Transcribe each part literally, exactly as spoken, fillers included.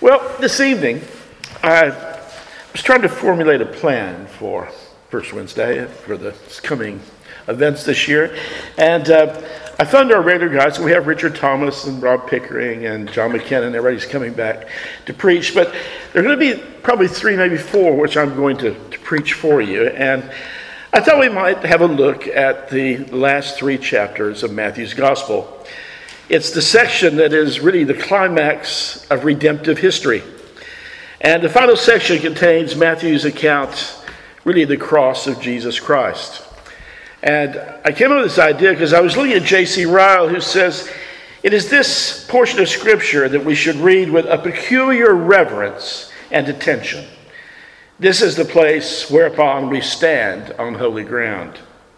Well, this evening, I was trying to formulate a plan for First Wednesday, for the coming events this year. And uh, I found our regular guys. We have Richard Thomas and Rob Pickering and John McKinnon. Everybody's coming back to preach. But there are going to be probably three, maybe four, which I'm going to, to preach for you. And I thought we might have a look at the last three chapters of Matthew's Gospel. It's the section that is really the climax of redemptive history. And the final section contains Matthew's account, really the cross of Jesus Christ. And I came up with this idea because I was looking at J C Ryle, who says, it is this portion of Scripture that we should read with a peculiar reverence and attention. This is the place whereupon we stand on holy ground.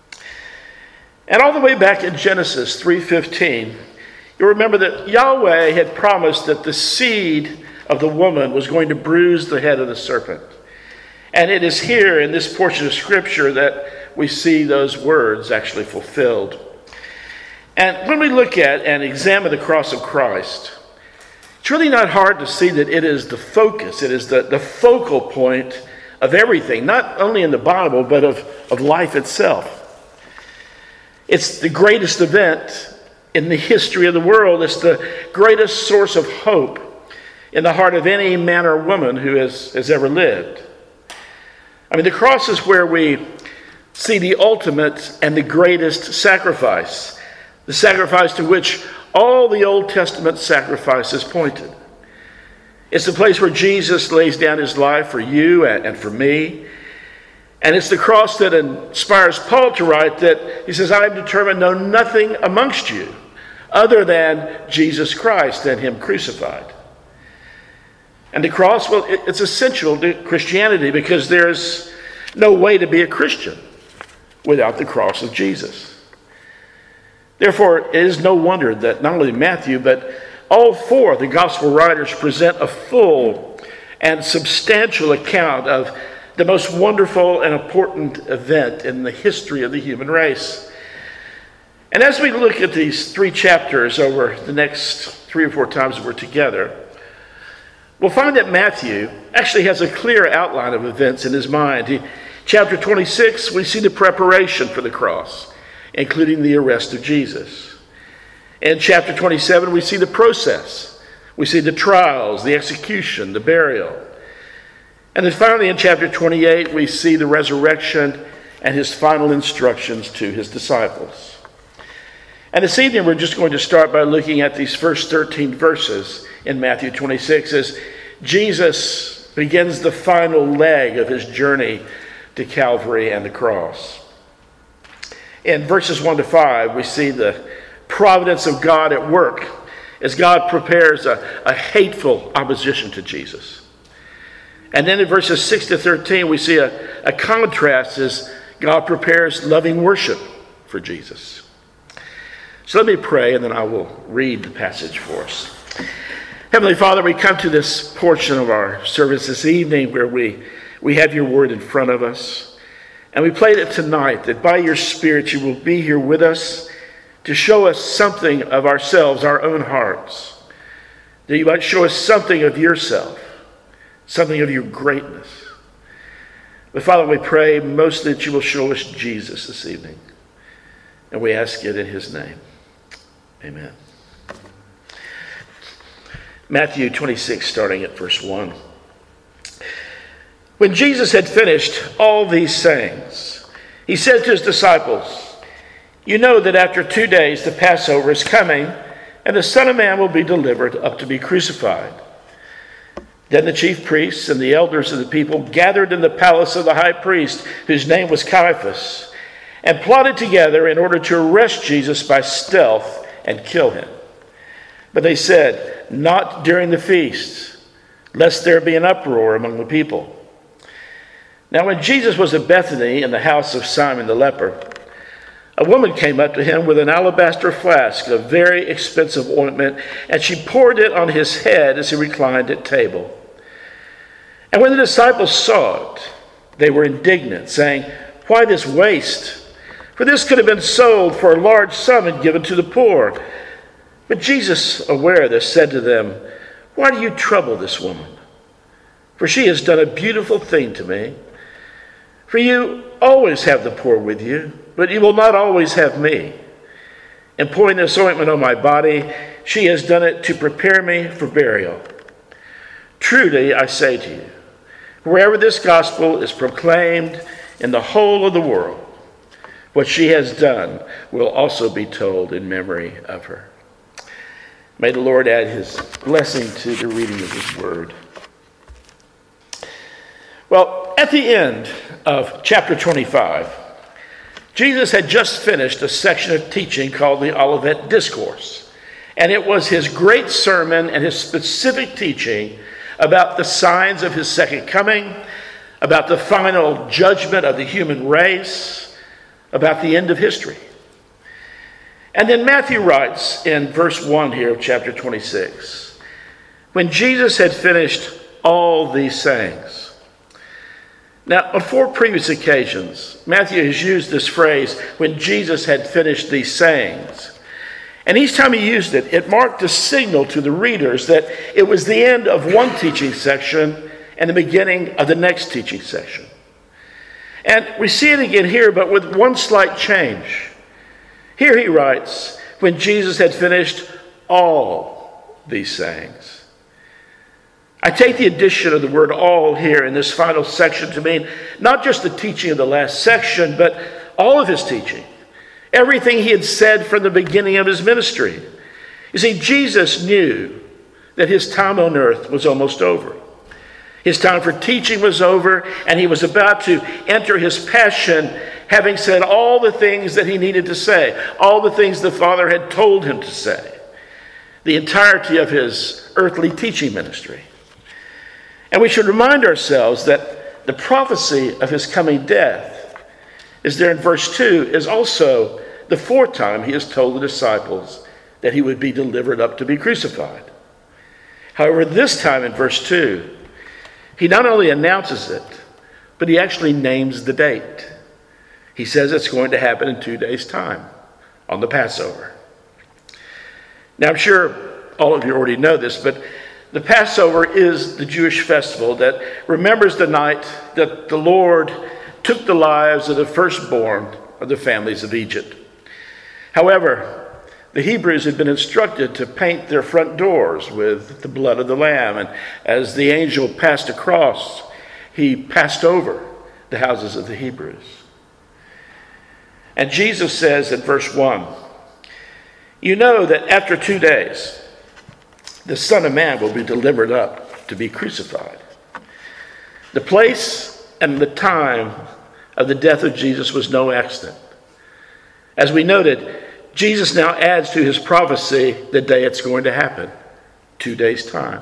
And all the way back in Genesis three fifteen, you remember that Yahweh had promised that the seed of the woman was going to bruise the head of the serpent. And it is here in this portion of Scripture that we see those words actually fulfilled. And when we look at and examine the cross of Christ, it's really not hard to see that it is the focus, it is the, the focal point of everything, not only in the Bible, but of, of life itself. It's the greatest event in the history of the world. It's the greatest source of hope in the heart of any man or woman who has, has ever lived. I mean, the cross is where we see the ultimate and the greatest sacrifice, the sacrifice to which all the Old Testament sacrifices pointed. It's the place where Jesus lays down his life for you and, and for me. And it's the cross that inspires Paul to write that he says, I am determined to know nothing amongst you other than Jesus Christ and him crucified. And the cross, well, it, it's essential to Christianity because there's no way to be a Christian without the cross of Jesus. Therefore, it is no wonder that not only Matthew, but all four of the gospel writers present a full and substantial account of the most wonderful and important event in the history of the human race. And as we look at these three chapters over the next three or four times that we're together, we'll find that Matthew actually has a clear outline of events in his mind. He, chapter twenty-six, we see the preparation for the cross, including the arrest of Jesus. In chapter twenty-seven, we see the process. We see the trials, the execution, the burial. And then finally in chapter twenty-eight, we see the resurrection and his final instructions to his disciples. And this evening, we're just going to start by looking at these first thirteen verses in Matthew twenty-six as Jesus begins the final leg of his journey to Calvary and the cross. In verses one to five, we see the providence of God at work as God prepares a, a hateful opposition to Jesus. And then in verses six to thirteen, we see a, a contrast as God prepares loving worship for Jesus. So let me pray, and then I will read the passage for us. Heavenly Father, we come to this portion of our service this evening where we, we have your word in front of us. And we pray that tonight, that by your Spirit you will be here with us to show us something of ourselves, our own hearts. That you might show us something of yourself, something of your greatness. But Father, we pray mostly that you will show us Jesus this evening. And we ask it in his name. Amen. Matthew twenty-six, starting at verse one. When Jesus had finished all these sayings, he said to his disciples, you know that after two days the Passover is coming, and the Son of Man will be delivered up to be crucified. Then the chief priests and the elders of the people gathered in the palace of the high priest, whose name was Caiaphas, and plotted together in order to arrest Jesus by stealth and kill him. But they said, not during the feast, lest there be an uproar among the people. Now when Jesus was at Bethany in the house of Simon the leper, a woman came up to him with an alabaster flask of very expensive ointment, and she poured it on his head as he reclined at table. And when the disciples saw it, they were indignant, saying, why this waste? For this could have been sold for a large sum and given to the poor. But Jesus, aware of this, said to them, Why do you trouble this woman? For she has done a beautiful thing to me. For you always have the poor with you, but you will not always have me. In pouring this ointment on my body, she has done it to prepare me for burial. Truly, I say to you, wherever this gospel is proclaimed in the whole of the world, what she has done will also be told in memory of her. May the Lord add his blessing to the reading of his word. Well, at the end of chapter twenty-five, Jesus had just finished a section of teaching called the Olivet Discourse. And it was his great sermon and his specific teaching about the signs of his second coming, about the final judgment of the human race, about the end of history. And then Matthew writes in verse one here of chapter twenty-six, when Jesus had finished all these sayings. Now, on four previous occasions, Matthew has used this phrase, when Jesus had finished these sayings. And each time he used it, it marked a signal to the readers that it was the end of one teaching section and the beginning of the next teaching section. And we see it again here, but with one slight change. Here he writes, when Jesus had finished all these sayings. I take the addition of the word all here in this final section to mean not just the teaching of the last section, but all of his teaching. Everything he had said from the beginning of his ministry. You see, Jesus knew that his time on earth was almost over. His time for teaching was over, and he was about to enter his passion, having said all the things that he needed to say, all the things the Father had told him to say, the entirety of his earthly teaching ministry. And we should remind ourselves that the prophecy of his coming death is there in verse two, is also the fourth time he has told the disciples that he would be delivered up to be crucified. However, this time in verse two, he not only announces it, but he actually names the date. He says it's going to happen in two days' time, on the Passover. Now, I'm sure all of you already know this, but the Passover is the Jewish festival that remembers the night that the Lord took the lives of the firstborn of the families of Egypt. However, the Hebrews had been instructed to paint their front doors with the blood of the Lamb. And as the angel passed across, he passed over the houses of the Hebrews. And Jesus says in verse one, you know that after two days, the Son of Man will be delivered up to be crucified. The place and the time of the death of Jesus was no accident. As we noted, Jesus now adds to his prophecy the day it's going to happen, two days' time.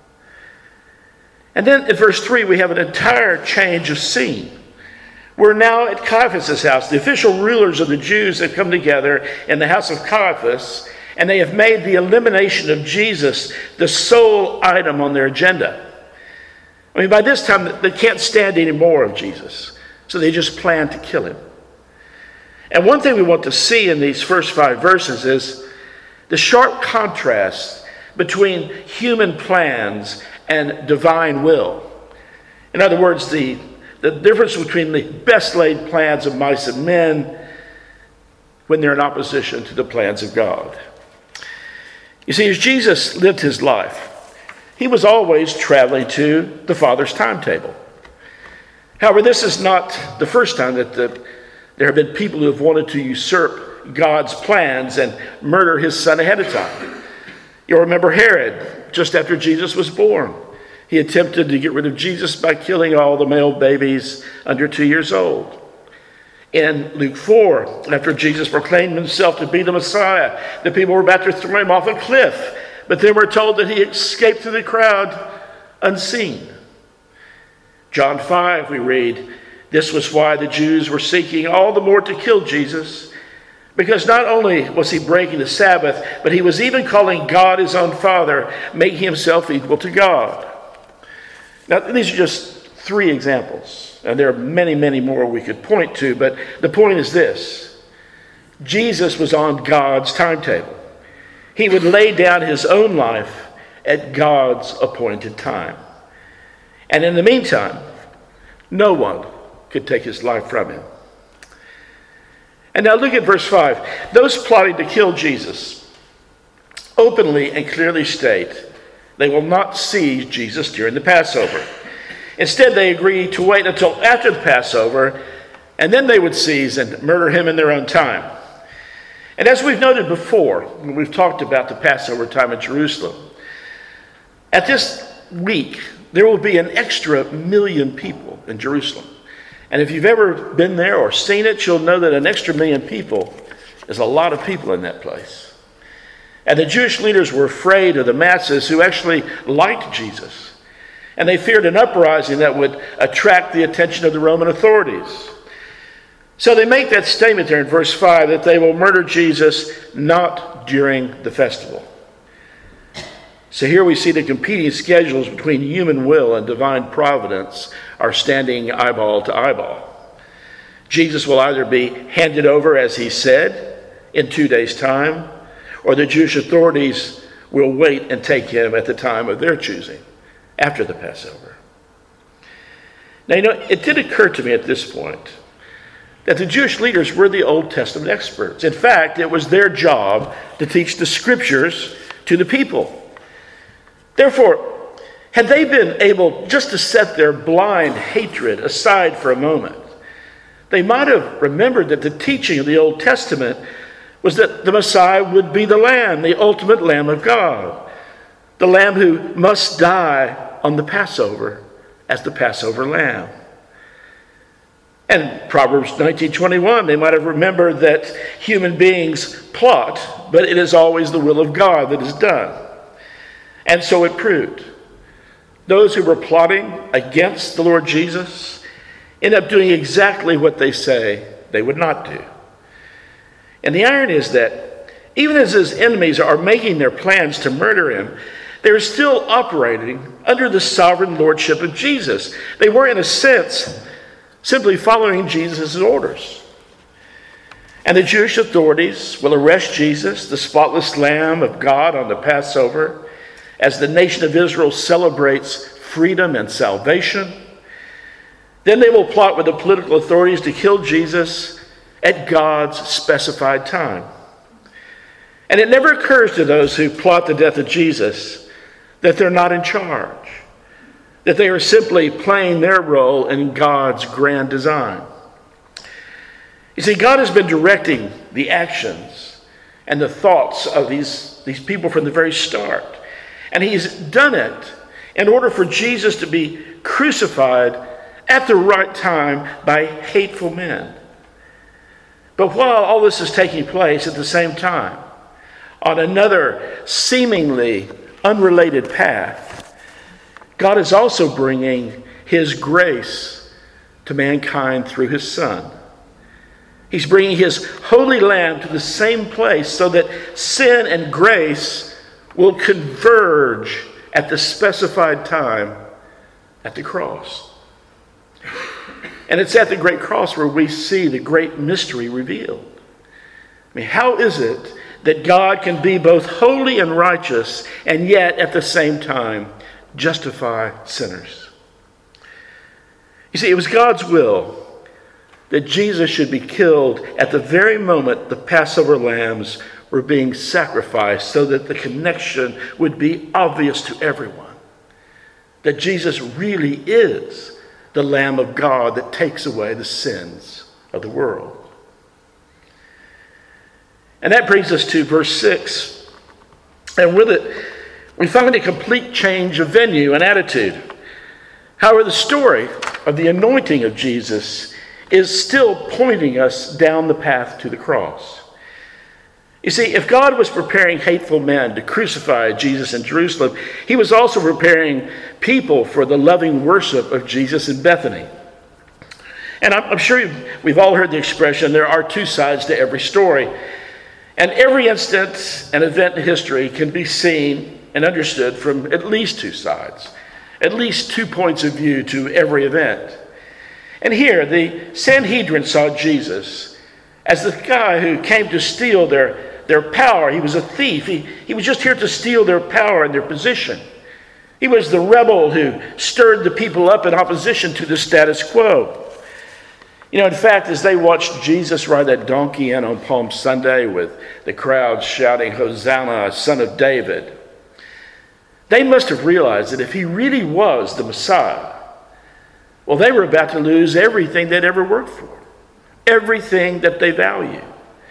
And then in verse three, we have an entire change of scene. We're now at Caiaphas' house. The official rulers of the Jews have come together in the house of Caiaphas, and they have made the elimination of Jesus the sole item on their agenda. I mean, by this time, they can't stand any more of Jesus, so they just plan to kill him. And one thing we want to see in these first five verses is the sharp contrast between human plans and divine will. In other words, the, the difference between the best laid plans of mice and men when they're in opposition to the plans of God. You see, as Jesus lived his life, he was always traveling to the Father's timetable. However, this is not the first time that the, there have been people who have wanted to usurp God's plans and murder his son ahead of time. You'll remember Herod, just after Jesus was born. He attempted to get rid of Jesus by killing all the male babies under two years old. In Luke four, after Jesus proclaimed himself to be the Messiah, the people were about to throw him off a cliff, but then we're told that he escaped through the crowd unseen. John five, we read, this was why the Jews were seeking all the more to kill Jesus, because not only was he breaking the Sabbath, but he was even calling God his own Father, making himself equal to God. Now, these are just three examples. And there are many, many more we could point to, but the point is this. Jesus was on God's timetable. He would lay down his own life at God's appointed time. And in the meantime, no one could take his life from him. And now look at verse five. Those plotting to kill Jesus openly and clearly state they will not seize Jesus during the Passover. Instead, they agree to wait until after the Passover, and then they would seize and murder him in their own time. And as we've noted before, when we've talked about the Passover time in Jerusalem, at this week, there will be an extra million people in Jerusalem. And if you've ever been there or seen it, you'll know that an extra million people is a lot of people in that place. And the Jewish leaders were afraid of the masses who actually liked Jesus. And they feared an uprising that would attract the attention of the Roman authorities. So they make that statement there in verse five that they will murder Jesus not during the festival. So here we see the competing schedules between human will and divine providence are standing eyeball to eyeball. Jesus will either be handed over, as he said, in two days' time, or the Jewish authorities will wait and take him at the time of their choosing, after the Passover. Now, you know, it did occur to me at this point that the Jewish leaders were the Old Testament experts. In fact, it was their job to teach the scriptures to the people. Therefore, had they been able just to set their blind hatred aside for a moment, they might have remembered that the teaching of the Old Testament was that the Messiah would be the Lamb, the ultimate Lamb of God, the Lamb who must die on the Passover as the Passover Lamb. And Proverbs nineteen twenty-one, they might have remembered that human beings plot, but it is always the will of God that is done. And so it proved. Those who were plotting against the Lord Jesus end up doing exactly what they say they would not do. And the irony is that even as his enemies are making their plans to murder him, they're still operating under the sovereign lordship of Jesus. They were, in a sense, simply following Jesus' orders. And the Jewish authorities will arrest Jesus, the spotless Lamb of God, on the Passover, as the nation of Israel celebrates freedom and salvation. Then they will plot with the political authorities to kill Jesus at God's specified time. And it never occurs to those who plot the death of Jesus that they're not in charge, that they are simply playing their role in God's grand design. You see, God has been directing the actions and the thoughts of these, these people from the very start. And he's done it in order for Jesus to be crucified at the right time by hateful men. But while all this is taking place at the same time, on another seemingly unrelated path, God is also bringing his grace to mankind through his Son. He's bringing his holy Lamb to the same place so that sin and grace will converge at the specified time at the cross. And it's at the great cross where we see the great mystery revealed. I mean, how is it that God can be both holy and righteous and yet at the same time justify sinners? You see, it was God's will that Jesus should be killed at the very moment the Passover lambs were being sacrificed, so that the connection would be obvious to everyone. That Jesus really is the Lamb of God that takes away the sins of the world. And that brings us to verse six. And with it, we find a complete change of venue and attitude. However, the story of the anointing of Jesus is still pointing us down the path to the cross. You see, if God was preparing hateful men to crucify Jesus in Jerusalem, he was also preparing people for the loving worship of Jesus in Bethany. And I'm, I'm sure we've all heard the expression, there are two sides to every story. And every instant and event in history can be seen and understood from at least two sides, at least two points of view to every event. And here, the Sanhedrin saw Jesus as the guy who came to steal their, their power. He was a thief. He, he was just here to steal their power and their position. He was the rebel who stirred the people up in opposition to the status quo. You know, in fact, as they watched Jesus ride that donkey in on Palm Sunday with the crowd shouting, "Hosanna, Son of David," they must have realized that if he really was the Messiah, well, they were about to lose everything they'd ever worked for, everything that they value.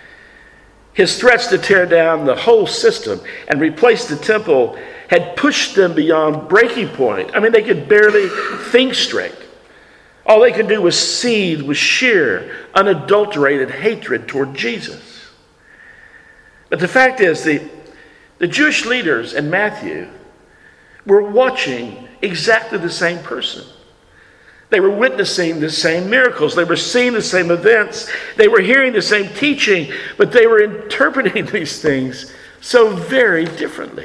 His threats to tear down the whole system and replace the temple had pushed them beyond breaking point. I mean, they could barely think straight. All they could do was seethe with sheer, unadulterated hatred toward Jesus. But the fact is, the, the Jewish leaders and Matthew were watching exactly the same person. They were witnessing the same miracles. They were seeing the same events. They were hearing the same teaching, but they were interpreting these things so very differently.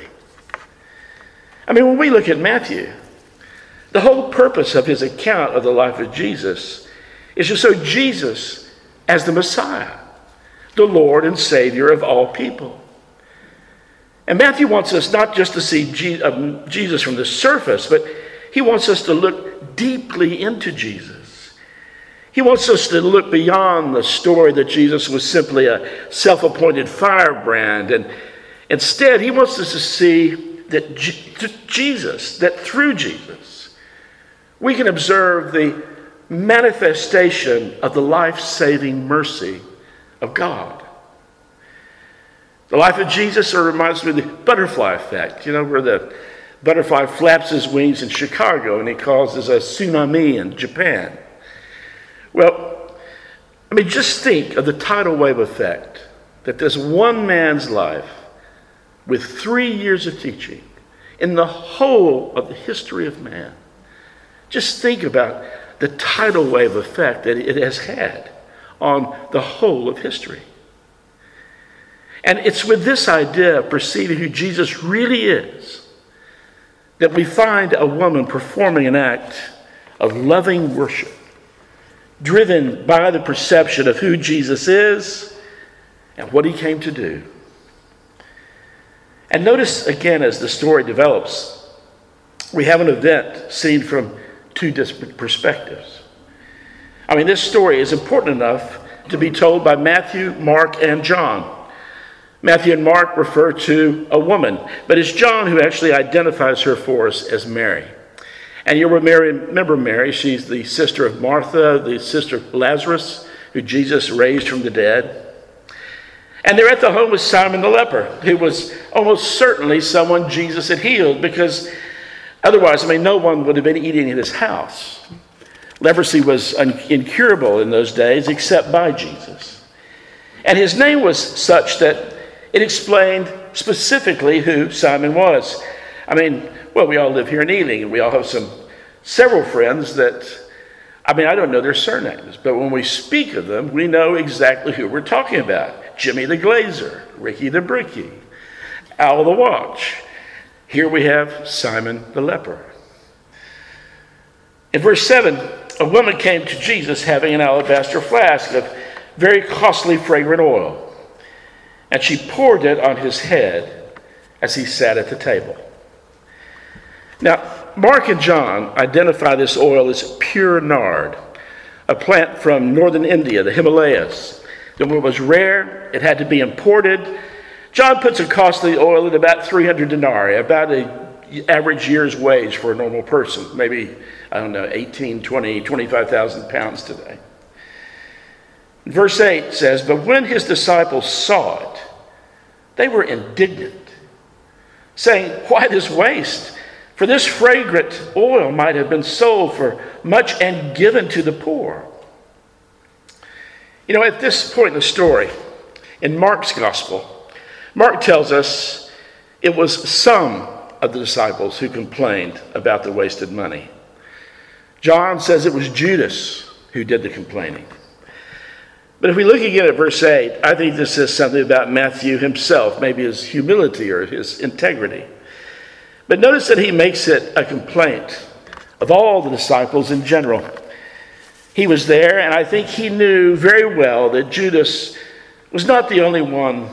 I mean, when we look at Matthew, the whole purpose of his account of the life of Jesus is to show Jesus as the Messiah, the Lord and Savior of all people. And Matthew wants us not just to see Jesus from the surface, but he wants us to look deeply into Jesus. He wants us to look beyond the story that Jesus was simply a self-appointed firebrand. And instead, he wants us to see that Jesus, that through Jesus, we can observe the manifestation of the life-saving mercy of God. The life of Jesus sort of reminds me of the butterfly effect, you know, where the butterfly flaps his wings in Chicago and he causes a tsunami in Japan. Well, I mean, just think of the tidal wave effect that this one man's life, with three years of teaching, in the whole of the history of man, just think about the tidal wave effect that it has had on the whole of history. And it's with this idea of perceiving who Jesus really is that we find a woman performing an act of loving worship, driven by the perception of who Jesus is and what he came to do. And notice again, as the story develops, we have an event seen from two different perspectives. I mean, this story is important enough to be told by Matthew, Mark, and John. Matthew and Mark refer to a woman, but it's John who actually identifies her for us as Mary. And you'll remember Mary. She's the sister of Martha, the sister of Lazarus, who Jesus raised from the dead. And they're at the home with Simon the leper, who was almost certainly someone Jesus had healed, because otherwise, I mean, no one would have been eating in his house. Leprosy was incurable in those days except by Jesus. And his name was such that it explained specifically who Simon was. I mean, well, we all live here in Ealing, and we all have some several friends that, I mean, I don't know their surnames, but when we speak of them, we know exactly who we're talking about. Jimmy the Glazer, Ricky the Bricky, Al the Watch. Here we have Simon the leper. In verse seven, a woman came to Jesus having an alabaster flask of very costly fragrant oil, and she poured it on his head as he sat at the table. Now, Mark and John identify this oil as pure nard, a plant from northern India, the Himalayas. When it was rare, it had to be imported. John puts a costly oil at about three hundred denarii, about an average year's wage for a normal person. Maybe, I don't know, eighteen, twenty, twenty-five thousand pounds today. Verse eight says, "But when his disciples saw it, they were indignant, saying, 'Why this waste? For this fragrant oil might have been sold for much and given to the poor.'" You know, at this point in the story, in Mark's gospel, Mark tells us it was some of the disciples who complained about the wasted money. John says it was Judas who did the complaining. But if we look again at verse eight, I think this says something about Matthew himself, maybe his humility or his integrity. But notice that he makes it a complaint of all the disciples in general. He was there, and I think he knew very well that Judas was not the only one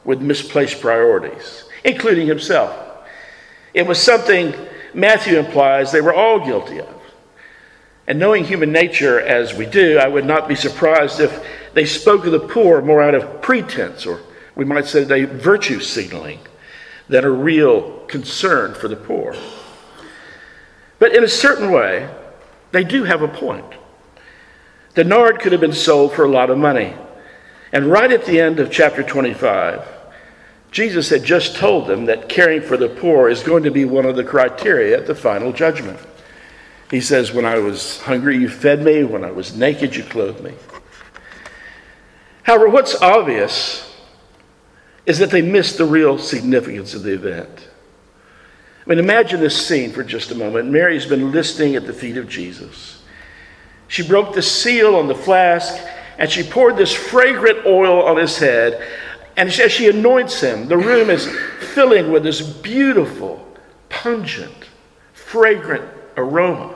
with misplaced priorities, including himself. It was something Matthew implies they were all guilty of. And knowing human nature as we do, I would not be surprised if they spoke of the poor more out of pretense, or we might say they virtue signaling, than a real concern for the poor. But in a certain way, they do have a point. The nard could have been sold for a lot of money. And right at the end of chapter twenty-five, Jesus had just told them that caring for the poor is going to be one of the criteria at the final judgment. He says, when I was hungry, you fed me. When I was naked, you clothed me. However, what's obvious is that they missed the real significance of the event. I mean, imagine this scene for just a moment. Mary's been listening at the feet of Jesus. She broke the seal on the flask, and she poured this fragrant oil on his head. And as she anoints him, the room is filling with this beautiful, pungent, fragrant aroma.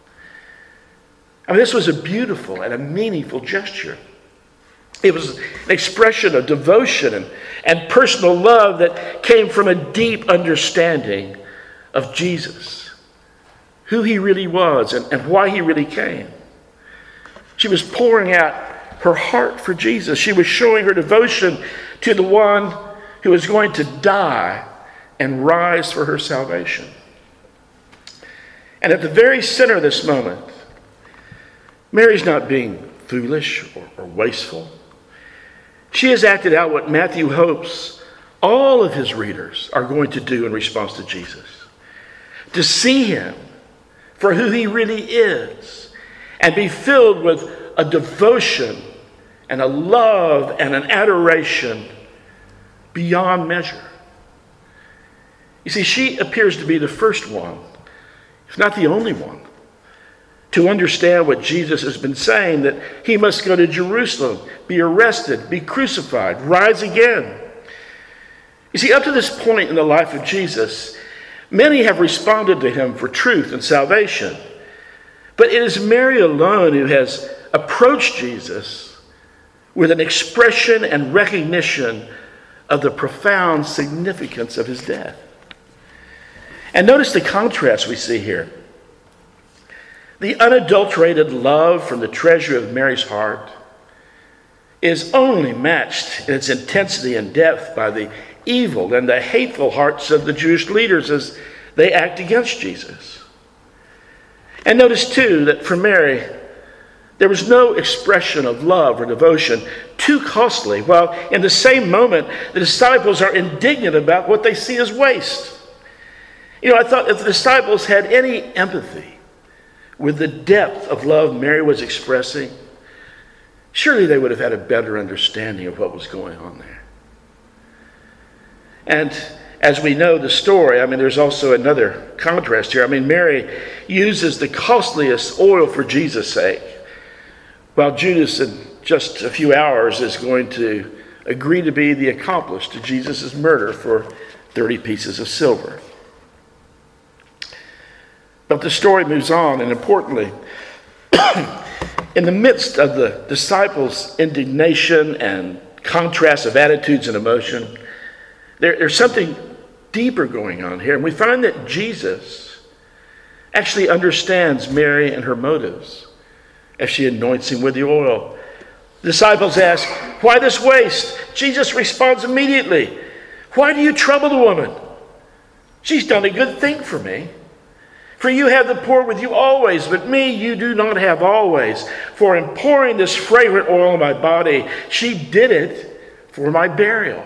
I mean, this was a beautiful and a meaningful gesture. It was an expression of devotion and, and personal love that came from a deep understanding of Jesus, who he really was and, and why he really came. She was pouring out her heart for Jesus. She was showing her devotion to the one who was going to die and rise for her salvation. And at the very center of this moment, Mary's not being foolish or, or wasteful. She has acted out what Matthew hopes all of his readers are going to do in response to Jesus. To see him for who he really is and be filled with a devotion and a love and an adoration beyond measure. You see, she appears to be the first one, if not the only one, to understand what Jesus has been saying, that he must go to Jerusalem, be arrested, be crucified, rise again. You see, up to this point in the life of Jesus, many have responded to him for truth and salvation. But it is Mary alone who has approached Jesus with an expression and recognition of the profound significance of his death. And notice the contrast we see here. The unadulterated love from the treasure of Mary's heart is only matched in its intensity and depth by the evil and the hateful hearts of the Jewish leaders as they act against Jesus. And notice too that for Mary, there was no expression of love or devotion too costly, while in the same moment, the disciples are indignant about what they see as waste. You know, I thought if the disciples had any empathy with the depth of love Mary was expressing, surely they would have had a better understanding of what was going on there. And as we know the story, I mean, there's also another contrast here. I mean, Mary uses the costliest oil for Jesus' sake, while Judas in just a few hours is going to agree to be the accomplice to Jesus' murder for thirty pieces of silver. But the story moves on, and importantly, in the midst of the disciples' indignation and contrast of attitudes and emotion, there, there's something deeper going on here. And we find that Jesus actually understands Mary and her motives as she anoints him with the oil. The disciples ask, "Why this waste?" Jesus responds immediately, "Why do you trouble the woman? She's done a good thing for me. For you have the poor with you always, but me you do not have always. For in pouring this fragrant oil on my body, she did it for my burial."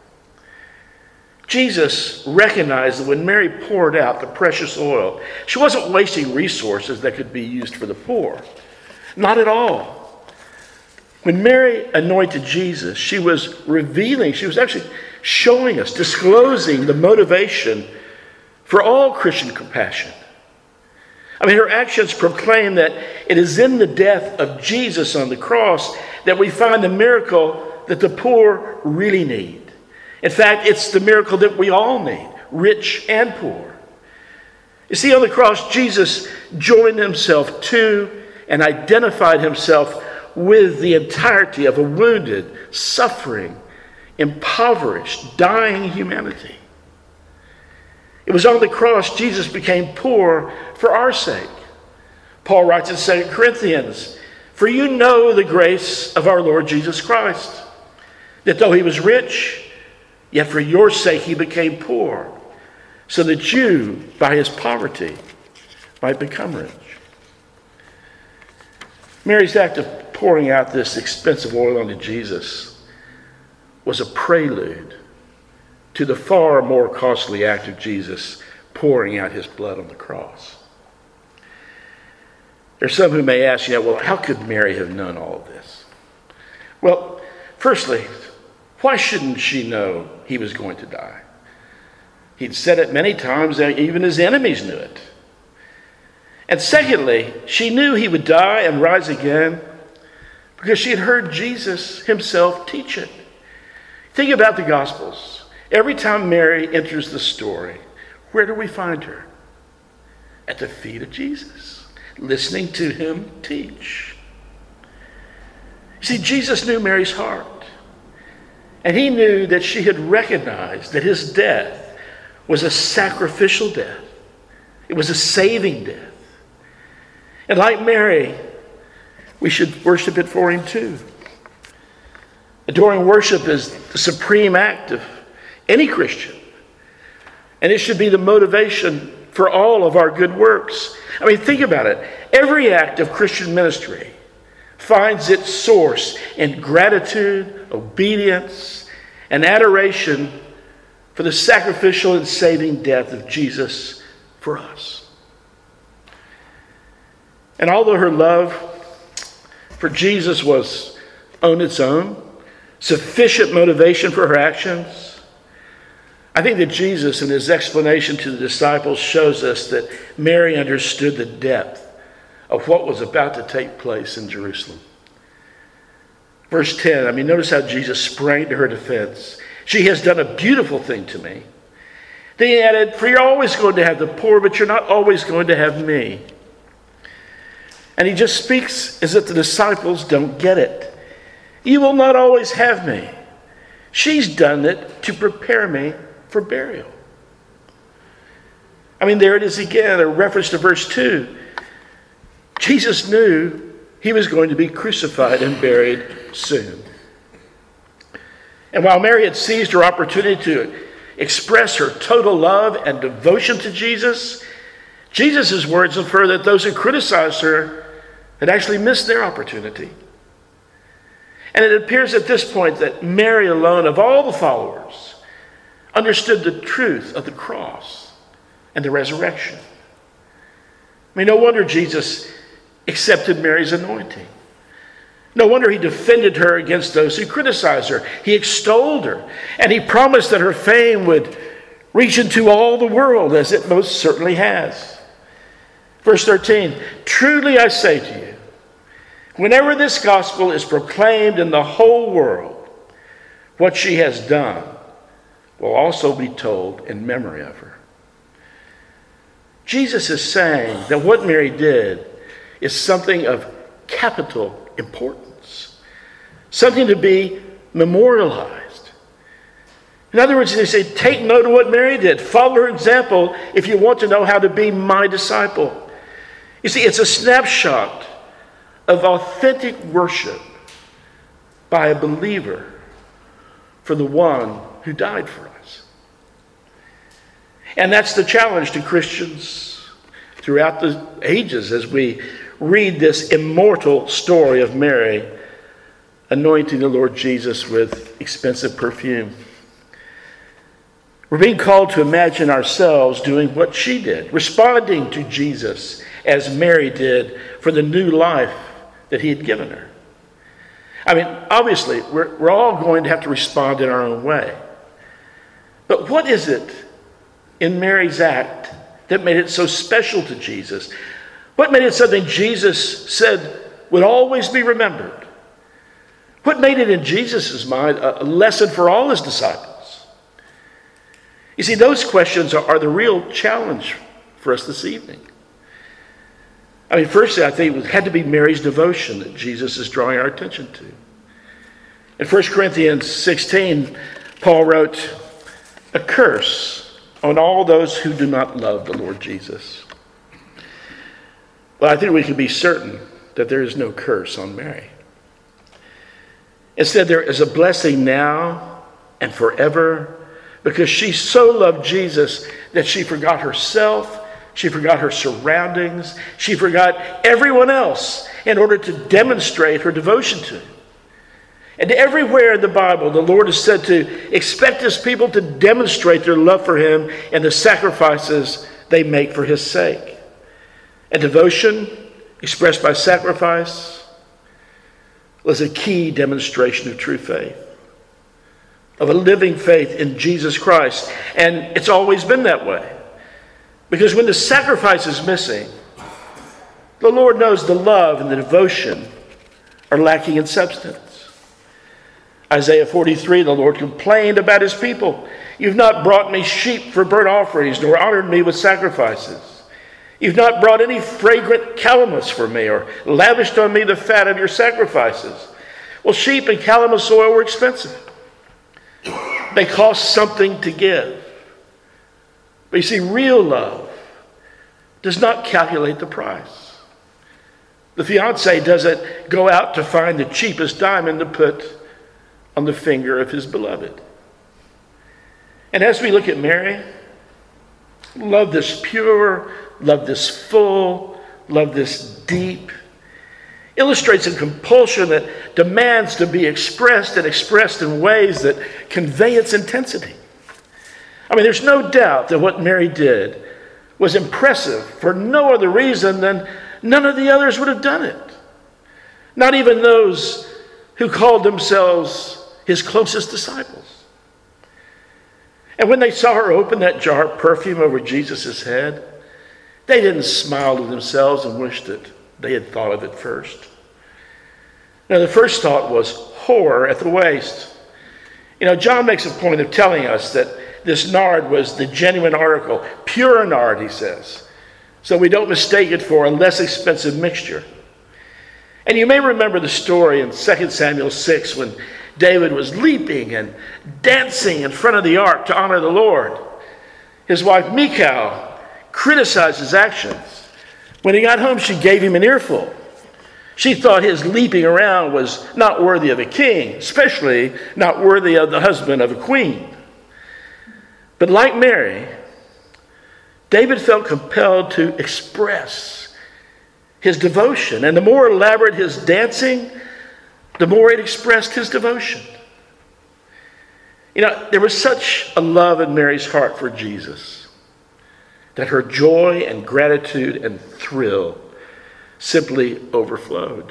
Jesus recognized that when Mary poured out the precious oil, she wasn't wasting resources that could be used for the poor. Not at all. When Mary anointed Jesus, she was revealing, she was actually showing us, disclosing the motivation for all Christian compassion. I mean, her actions proclaim that it is in the death of Jesus on the cross that we find the miracle that the poor really need. In fact, it's the miracle that we all need, rich and poor. You see, on the cross, Jesus joined himself to and identified himself with the entirety of a wounded, suffering, impoverished, dying humanity. It was on the cross Jesus became poor for our sake. Paul writes in Second Corinthians, "For you know the grace of our Lord Jesus Christ, that though he was rich, yet for your sake he became poor, so that you, by his poverty, might become rich." Mary's act of pouring out this expensive oil onto Jesus was a prelude to the far more costly act of Jesus pouring out his blood on the cross. There's some who may ask, you know, well, how could Mary have known all of this? Well, firstly, why shouldn't she know he was going to die? He'd said it many times, even his enemies knew it. And secondly, she knew he would die and rise again because she had heard Jesus himself teach it. Think about the Gospels. Every time Mary enters the story, where do we find her? At the feet of Jesus, listening to him teach. You see, Jesus knew Mary's heart. And he knew that she had recognized that his death was a sacrificial death. It was a saving death. And like Mary, we should worship it for him too. Adoring worship is the supreme act of any Christian. And it should be the motivation for all of our good works. I mean, think about it. Every act of Christian ministry finds its source in gratitude, obedience, and adoration for the sacrificial and saving death of Jesus for us. And although her love for Jesus was on its own sufficient motivation for her actions, I think that Jesus, in his explanation to the disciples, shows us that Mary understood the depth of what was about to take place in Jerusalem. Verse ten, I mean, notice how Jesus sprang to her defense. "She has done a beautiful thing to me." Then he added, "For you're always going to have the poor, but you're not always going to have me." And he just speaks as if the disciples don't get it. You will not always have me. She's done it to prepare me for burial. I mean, there it is again, a reference to verse two. Jesus knew he was going to be crucified and buried soon. And while Mary had seized her opportunity to express her total love and devotion to Jesus, Jesus' words infer that those who criticized her had actually missed their opportunity. And it appears at this point that Mary alone, of all the followers, understood the truth of the cross and the resurrection. I mean, no wonder Jesus accepted Mary's anointing. No wonder he defended her against those who criticized her. He extolled her, and he promised that her fame would reach into all the world, as it most certainly has. Verse thirteen, "Truly I say to you, whenever this gospel is proclaimed in the whole world, what she has done will also be told in memory of her." Jesus is saying that what Mary did is something of capital importance, something to be memorialized. In other words, they say, take note of what Mary did. Follow her example if you want to know how to be my disciple. You see, it's a snapshot of authentic worship by a believer for the one who died for us. And that's the challenge to Christians throughout the ages as we read this immortal story of Mary anointing the Lord Jesus with expensive perfume. We're being called to imagine ourselves doing what she did, responding to Jesus as Mary did for the new life that he had given her. I mean, obviously, we're, we're all going to have to respond in our own way. But what is it in Mary's act that made it so special to Jesus? What made it something Jesus said would always be remembered? What made it in Jesus' mind a lesson for all his disciples? You see, those questions are, are the real challenge for us this evening. I mean, firstly, I think it had to be Mary's devotion that Jesus is drawing our attention to. In First Corinthians sixteen, Paul wrote, "A curse on all those who do not love the Lord Jesus." Well, I think we can be certain that there is no curse on Mary. Instead, there is a blessing now and forever, because she so loved Jesus that she forgot herself, she forgot her surroundings, she forgot everyone else in order to demonstrate her devotion to him. And everywhere in the Bible, the Lord is said to expect his people to demonstrate their love for him and the sacrifices they make for his sake. And devotion, expressed by sacrifice, was a key demonstration of true faith, of a living faith in Jesus Christ. And it's always been that way. Because when the sacrifice is missing, the Lord knows the love and the devotion are lacking in substance. Isaiah forty-three, the Lord complained about his people. "You've not brought me sheep for burnt offerings, nor honored me with sacrifices. You've not brought any fragrant calamus for me, or lavished on me the fat of your sacrifices." Well, sheep and calamus oil were expensive. They cost something to give. But you see, real love does not calculate the price. The fiance doesn't go out to find the cheapest diamond to put on the finger of his beloved. And as we look at Mary, love this pure, love this full, love this deep, illustrates a compulsion that demands to be expressed and expressed in ways that convey its intensity. I mean, there's no doubt that what Mary did was impressive for no other reason than none of the others would have done it. Not even those who called themselves his closest disciples. And when they saw her open that jar of perfume over Jesus' head, they didn't smile to themselves and wish that they had thought of it first. Now, the first thought was horror at the waist. You know, John makes a point of telling us that this nard was the genuine article, pure nard, he says, so we don't mistake it for a less expensive mixture. And you may remember the story in Second Samuel six when David was leaping and dancing in front of the ark to honor the Lord. His wife Michal criticized his actions. When he got home, she gave him an earful. She thought his leaping around was not worthy of a king, especially not worthy of the husband of a queen. But like Mary, David felt compelled to express his devotion. And the more elaborate his dancing, the more it expressed his devotion. You know, there was such a love in Mary's heart for Jesus that her joy and gratitude and thrill simply overflowed.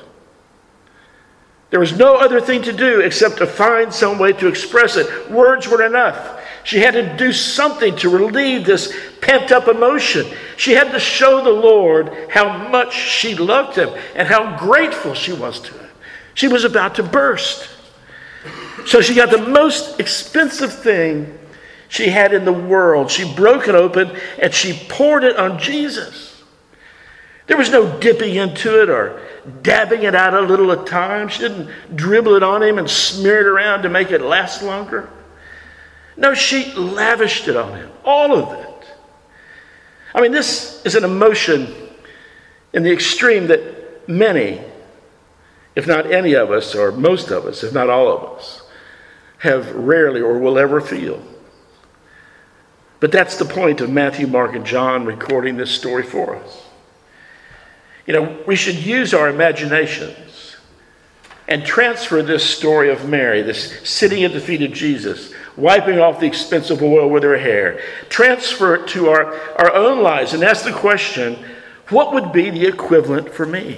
There was no other thing to do except to find some way to express it. Words weren't enough. She had to do something to relieve this pent-up emotion. She had to show the Lord how much she loved him and how grateful she was to him. She was about to burst. So she got the most expensive thing she had in the world. She broke it open and she poured it on Jesus. There was no dipping into it or dabbing it out a little at a time. She didn't dribble it on him and smear it around to make it last longer. No, she lavished it on him, all of it. I mean, this is an emotion in the extreme that many, if not any of us, or most of us, if not all of us, have rarely or will ever feel. But that's the point of Matthew, Mark, and John recording this story for us. You know, we should use our imaginations and transfer this story of Mary, this sitting at the feet of Jesus, wiping off the expensive oil with her hair, transfer it to our, our own lives and ask the question, what would be the equivalent for me?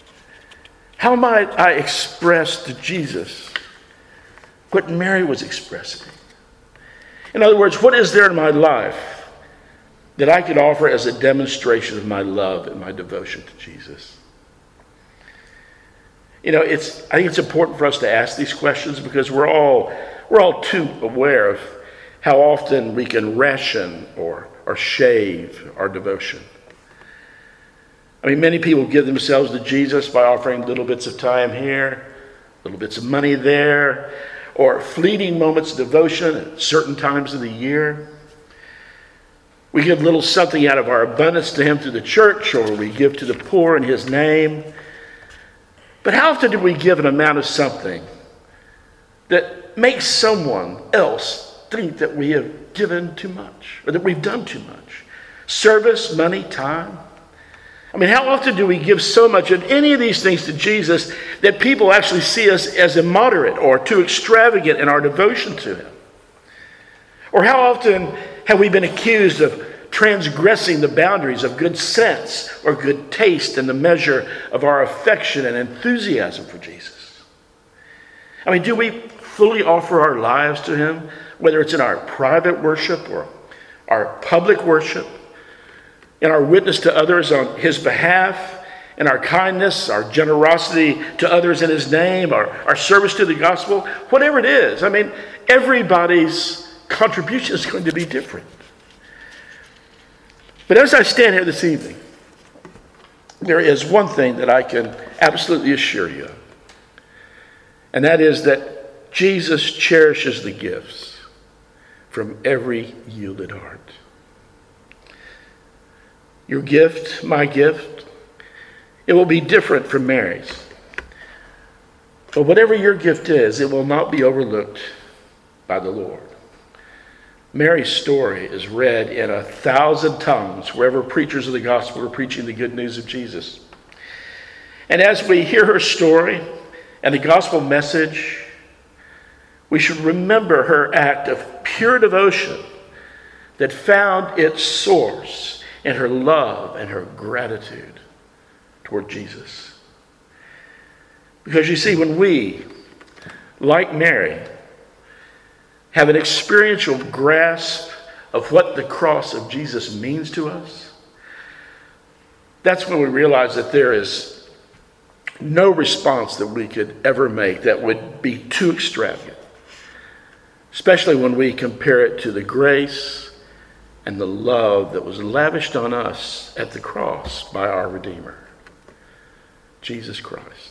How might I express to Jesus what Mary was expressing? In other words, what is there in my life that I could offer as a demonstration of my love and my devotion to Jesus? You know, it's I think it's important for us to ask these questions because we're all we're all too aware of how often we can ration or, or shave our devotion. I mean, many people give themselves to Jesus by offering little bits of time here, little bits of money there, or fleeting moments of devotion at certain times of the year. We give a little something out of our abundance to him through the church, or we give to the poor in his name. But how often do we give an amount of something that makes someone else think that we have given too much, or that we've done too much? Service, money, time. I mean, how often do we give so much of any of these things to Jesus that people actually see us as immoderate or too extravagant in our devotion to him? Or how often have we been accused of transgressing the boundaries of good sense or good taste in the measure of our affection and enthusiasm for Jesus? I mean, do we fully offer our lives to him, whether it's in our private worship or our public worship, in our witness to others on his behalf, in our kindness, our generosity to others in his name, our, our service to the gospel, whatever it is? I mean, everybody's contribution is going to be different. But as I stand here this evening, there is one thing that I can absolutely assure you of, and that is that Jesus cherishes the gifts from every yielded heart. Your gift, my gift, it will be different from Mary's. But whatever your gift is, it will not be overlooked by the Lord. Mary's story is read in a thousand tongues wherever preachers of the gospel are preaching the good news of Jesus. And as we hear her story and the gospel message, we should remember her act of pure devotion that found its source in her love and her gratitude toward Jesus. Because you see, when we, like Mary, have an experiential grasp of what the cross of Jesus means to us, that's when we realize that there is no response that we could ever make that would be too extravagant, especially when we compare it to the grace and the love that was lavished on us at the cross by our Redeemer, Jesus Christ.